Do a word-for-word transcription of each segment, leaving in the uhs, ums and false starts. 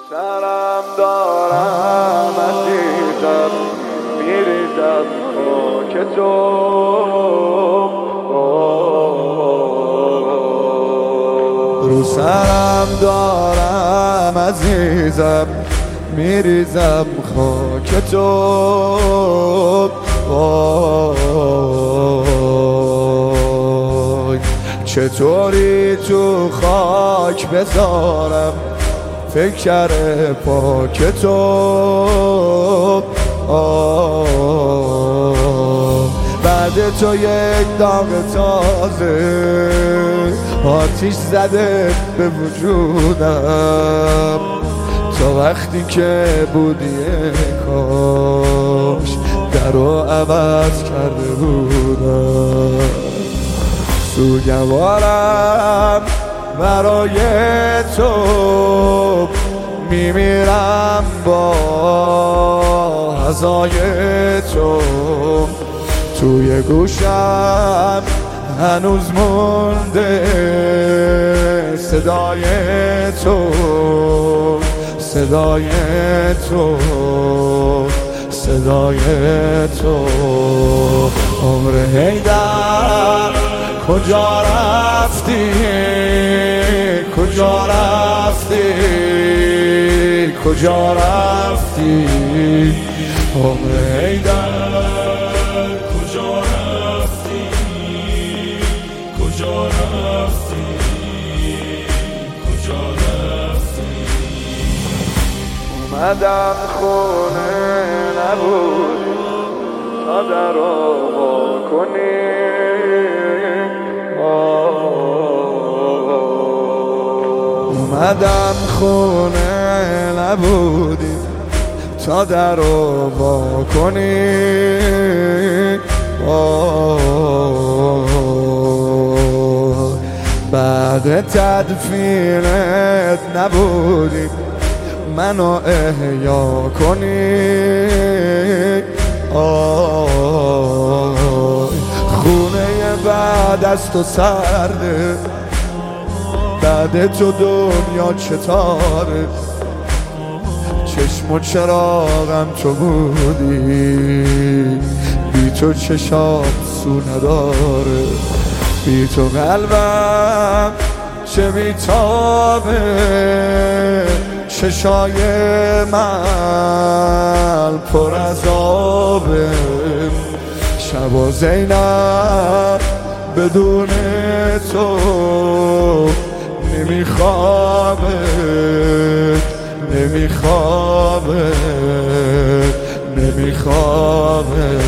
سرم دارم عزیزم میریزم خاک تو رو سرم دارم عزیزم میریزم خاک تو چطوری تو خاک بذارم فکر پاک تو بعد تو یک داغ تازه آتیش زده به وجودم تا وقتی که بودی کاش درو عوض کرده بودم سوگوارم برای تو میمیرم با هزای تو توی گوشم هنوز مونده صدای تو صدای تو صدای تو عمر حیدر کجا رفتی کجا رفتی کجا رفتی عمر حیدر کجا رفتی کجا رفتی کجا رفتی اومدم خونه نبودی تا درو وا کنی اومدم خونه نبودی تا درو وا کنی بعد تدفینت نبودی منو احیا کنی خونه بعد از تو سرده بعد تو دنیا چطاره چشم و چراغم تو بودی بی تو چشام سو نداره بی تو قلبم چه بیتابه چشای من پر از آبه شب و زینب بدون تو نمیخوابه نمیخوابه نمیخوابه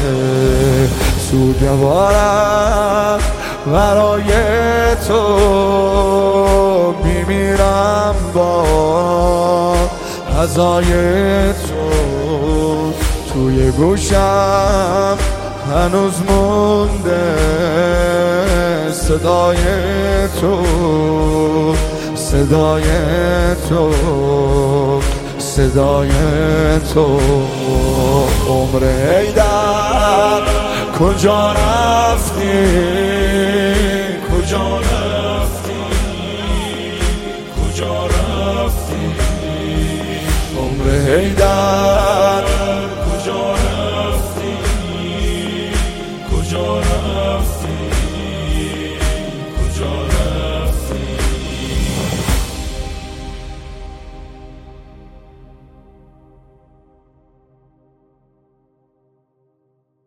سوگوارم برای تو میمیرم با هزای تو توی گوشم هنوز مونده صدای تو صدای تو صدای تو عمر حیدر کجا رفتی کجا رفتی کجا رفتی عمر حیدر